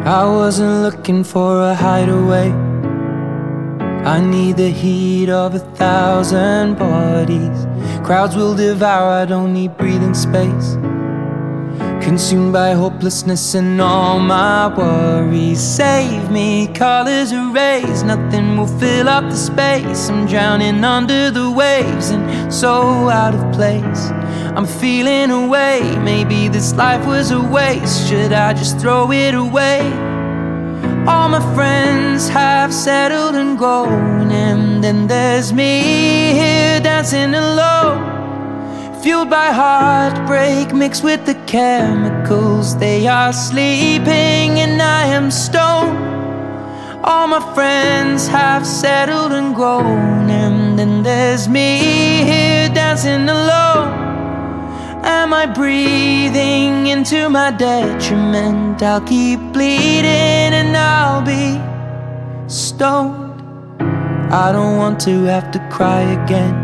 I wasn't looking for a hideaway. I need the heat of 1,000 bodies. Crowds will devour, I don't need breathing space. Consumed by hopelessness and all my worries. Save me, colors erase, nothing will fill up the space. I'm drowning under the waves and so out of place. I'm feeling away, maybe this life was a waste. Should I just throw it away? All my friends have settled and grown, and then there's me here dancing alone. Fueled by heartbreak mixed with the chemicals. They are sleeping and I am stoned. All my friends have settled and grown, and then there's me here dancing alone. Am I breathing into my detriment? I'll keep bleeding and I'll be stoned. I don't want to have to cry again,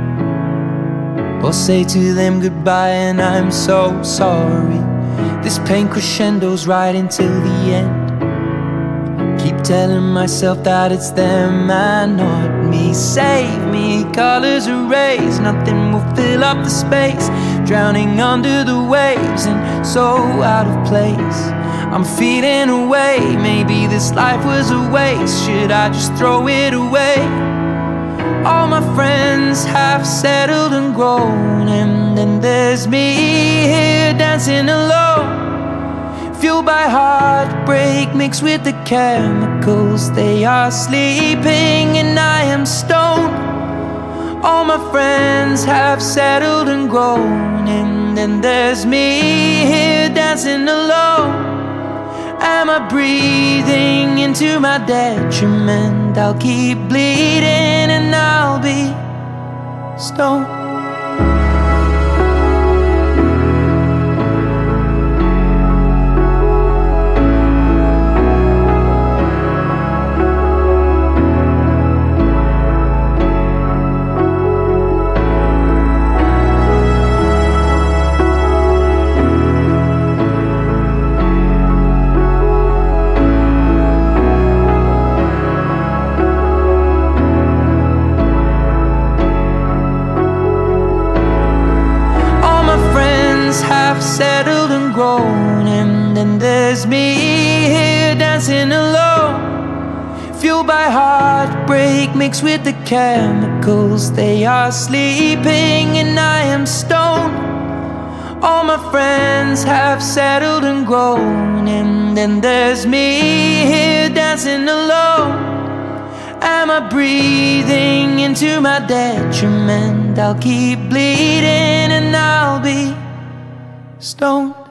or say to them goodbye and I'm so sorry. This pain crescendos right until the end. Keep telling myself that it's them and not me. Save me, colors erase, nothing will fill up the space. Drowning under the waves and so out of place. I'm feeling away, maybe this life was a waste. Should I just throw it away? All my friends have settled and grown, and then there's me here dancing alone. Fueled by heartbreak mixed with the chemicals. They are sleeping and I am stoned. All my friends have settled and grown, and then there's me here dancing alone. Am I breathing into my detriment? I'll keep bleeding and I'll be stoned. Have settled and grown, and then there's me here dancing alone. Fueled by heartbreak mixed with the chemicals. They are sleeping and I am stoned. All my friends have settled and grown, and then there's me here dancing alone. Am I breathing into my detriment? I'll keep bleeding and I'll be stoned.